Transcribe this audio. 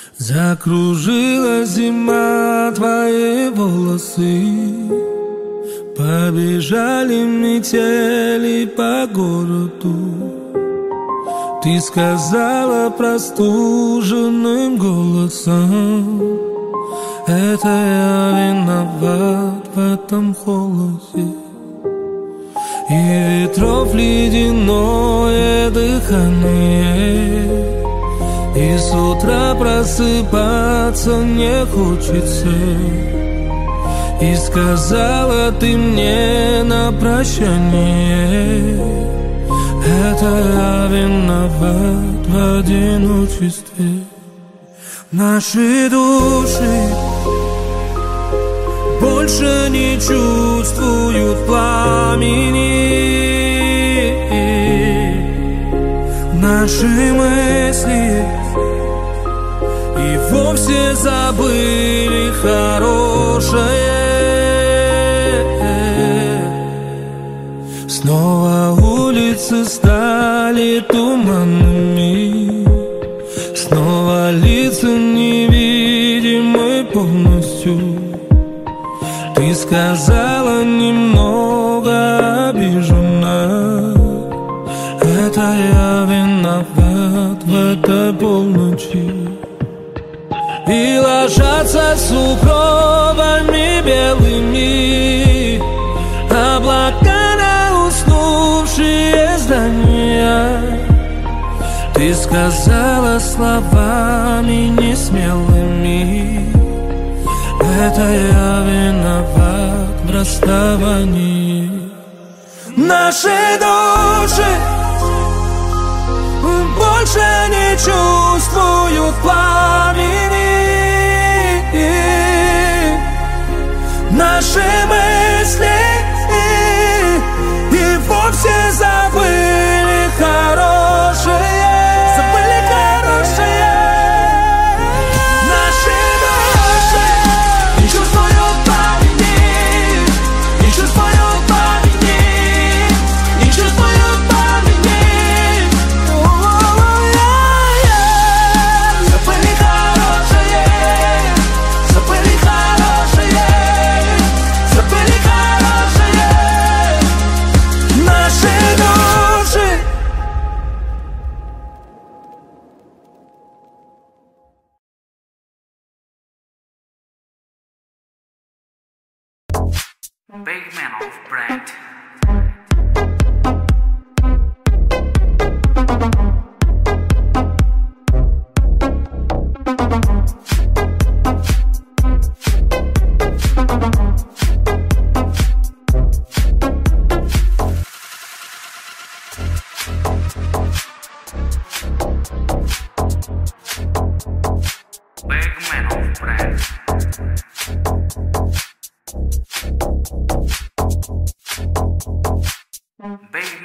Закружила зима твои волосы, побежали метели по городу. Ты сказала простуженным голосом: это я виноват в этом холоде. И ветров ледяное дыхание, и с утра просыпаться не хочется. И сказала ты мне на прощание: это я виноват в одиночестве. Наши души больше не чувствуют пламени. Наши мысли и вовсе забыли хорошее. Снова улицы стали туманными, снова лица невидимы полностью. Ты сказала немного обижена: это я виноват в этой полночи. И ложатся сугробами белыми облака на уснувшие здания. Ты сказала словами несмелыми: это я виноват в расставании. Наши души больше не чувствуют пламени. Наши мысли и вовсе забыли хорошее. Забыли хорошее. Наши души не чувствуют пламени, не чувствуют пламени, не чувствуют пламени. Забыли хорошее, забыли хорошее, забыли хорошее. Наши души. Big man of brand. Big man of brand. Big